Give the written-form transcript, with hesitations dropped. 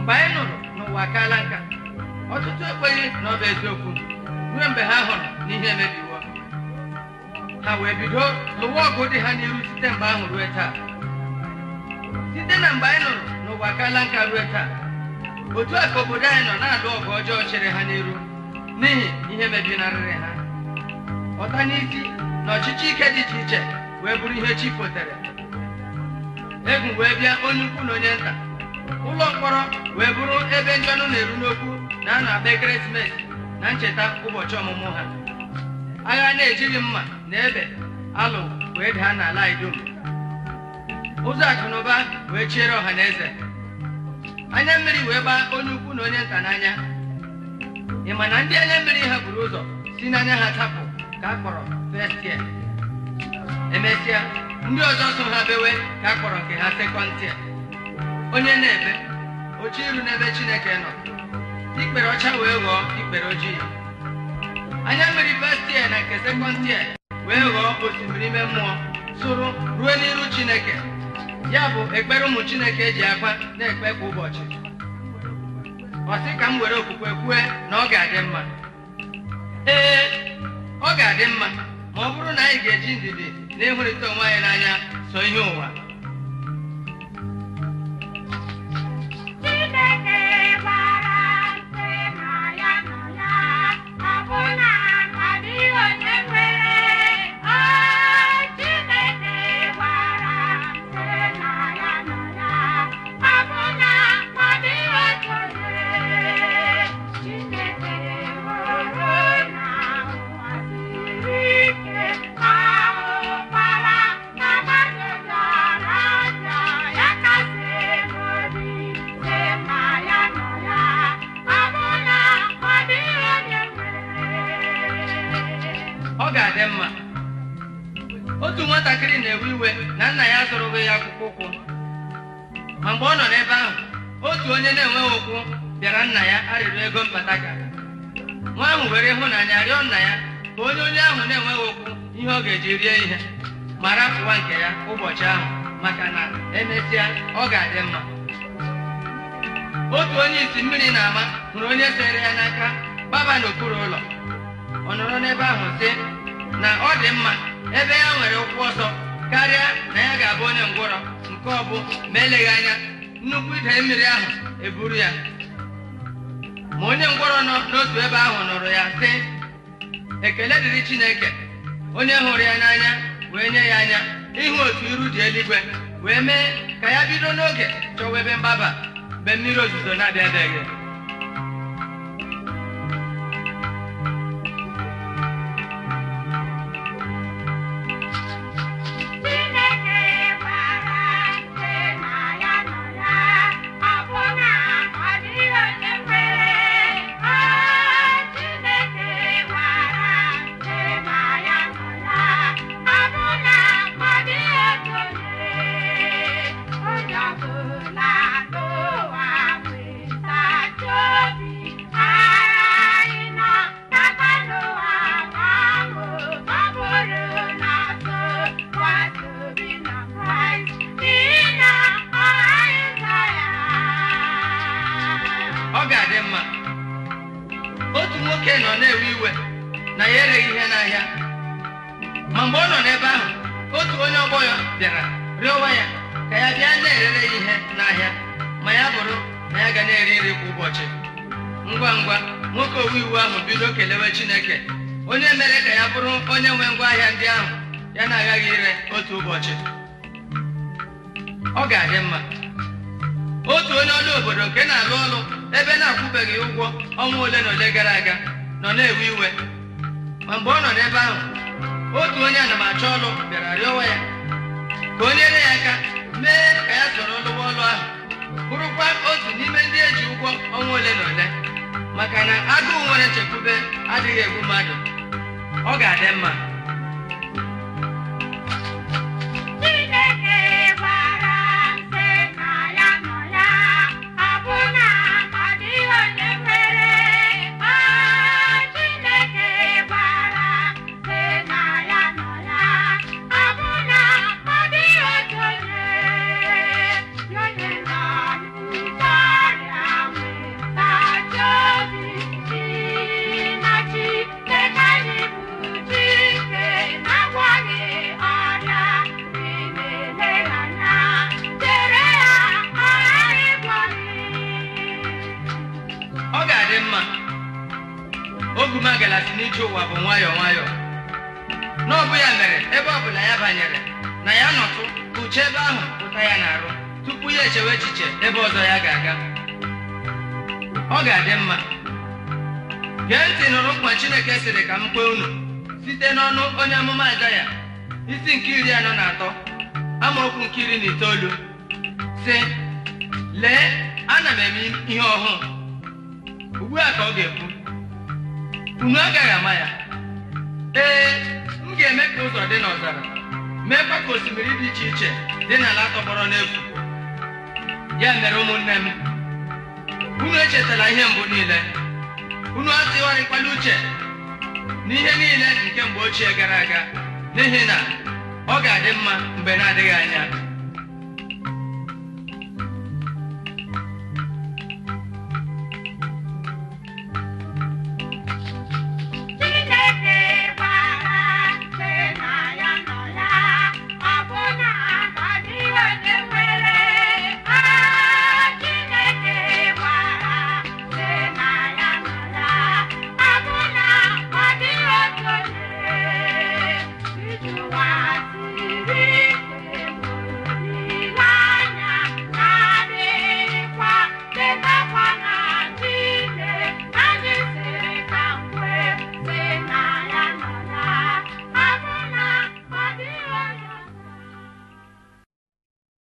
mgbe anyị nụrụ n'ụwa akaala nka ọtụtụ ekweghị na ọ bụ eziokwu ruo mgbe ha hụrụ n'ihe emebiwo ha wee bido lụwa ọgụ dị ha n'iru site mgbe ahụ ruo taa site na mgbe anyị nụrụ n'ụwa akaala nka ruo taa otu a ka obodo anyị nọ na-alụ ọgụ ọjọọ chere ha n'iru n'ihi ihe mebinarịrị ha ọta n'isi na ọchịchị ike dị iche iche wee bụrụ ihe chi fotere egwu wee bịa onye ukwu na onye nta ụlọ mkpọrọ wee bụrụ ebe ndị ọnụ na-eru n'okwu na a na-agba ekeresimesi na ncheta ụbọchị ọmụmụ ha agha na-ejighị mma na ebe alụ wee daa n'ala anyị dum ụzọ akụ na ụba wee chiere ọha na eze anya mmiri wee gbaa onye ukwu na onye nta n'anya ị ma na ndị anya mmiri ha buru ụzọ si n'anya ha tapụ ka a kpọrọ first year emesịa ndị ọzọ so ha bewe ka a kpọrọ nke ha second year onye na-ebe oche iru n'ebe Chineke nọ ikpere ọcha wee ghọọ ikpere ojii anya mmiri first year na nke second year wee ghọọ osimiri ime mmụọ sụrụ ruo n'iru Chineke ya bụ ekpere ụmụ Chineke eji akwa na-ekpe kwa ụbọchị ọ sị ka m were okwukwe kwue na ọ ga-adị mma ee ọ ga-adị mma ma ọ bụrụ na anyị ga-eji ndidi na ịhụrịta onwe anyị n'anya so ihe ụwa ọ ga-adị mma otu nwatakịrị na-ewe iwe na nna ya zụrụghị ya akwụkwọ ụkwụ ma mgbe ọ nọ n'ebe ahụ otu onye na-enweghị ụkwụ bịara nna ya arịrịọ ego mpataka nwa ahụ were ịhụnanya rịọ nna ya ka onye ahụ na-enweghị ụkwụ ihe ọ ga-eji rie ihe ma rapụwa nke ya ụbọchị ahụ maka na emesịa ọ ga-adị mma otu onye isi mmiri na-ama hụrụ onye sere ya n'aka gbaba n'okpuru ụlọ ọ nọrọ n'ebe ahụ sị na ọ dị mma ebe ya nwere ụkwụ ọsọ karịa na ya ga-abụ onye ngwụrọ nke ọ bụ ma eleghị anya nnukwu ide mmiri ahụ eburu ya ma onye ngwọrọ nọ n'otu ebe ahụ nụrụ ya sị ekele dịrị Chineke onye hụrụ ya n'anya wee nye ya anya ịhụ otu iru dị eluigwe wee mee ka ya bido n'oge chọwa ebe mgbaba mgbe mmiri ozuzo na-abịabeghị otu nwoke nọ na-ewe iwe na ya ereghị ihe n'ahịa ma mgbe ọ nọ n'ebe ahụ otu onye ọgbọ ya bịara rịọwa ya ka ya bịa na-erere ya ihe n'ahịa ma ya bụrụ na ya ga na-eri nri kwa ụbọchị ngwa ngwa nwoke owe iwu ahụ bido kelewe Chineke onye mere ka ya bụrụ onye nwe ngwa ahịa ndị ahụ ya na-agaghị ire otu ụbọchị ọ ga-adị mma otu onye ọrụ obodo nke na-alụ ọrụ ebe na-akwụbeghị ụgwọ ọnwa ole na ole gara aga nọ na-ewe iwe ma mgbe ọ nọ n'ebe ahụ otu onye anamachọ ọrụ bịara rịọwa ya ka o nyere ya aka mee ka ya soro lụwa ọrụ ahụ bụrụkwa otu n'ime ndị eji ụgwọ ọnwa ole na ole maka na agụụ nwere nchekwube adịghị egbu mmadụ ọ ga-adị mma ala si n'ije ụwa bụ nwayọọ nwayọọ n'ọbụ ya mere ebe ọbụla ya banyere na ya nọtụ uche ebe ahụ pụta ya n'arụ tupu ya echewe echiche ebe ọzọ ya ga-aga. Ọ ga-adị mma gee ntị nụrụ nkwa Chineke sịrị ka m kwe unu site n'ọnụ onye amụma Aịzaya isi nke 43 amaokwu nke 19 sị, lee, ana m eme ihe ọhụụ, ugbu a ka ọ ga-ekwu, unu agaghị ama ya. M ga-eme ka ụzọ dị n'ọzara, meekwa ka osimiri dị iche iche dị n'ala tọgbọrọ n'efu. Ya mere ụmụnne m, unu echetala ihe mbụ niile, unu atụgharịkwala uche n'ihe niile nke mgbe ochie gara aga, n'ihi na ọ ga-adị mma mgbe na-adịghị anya.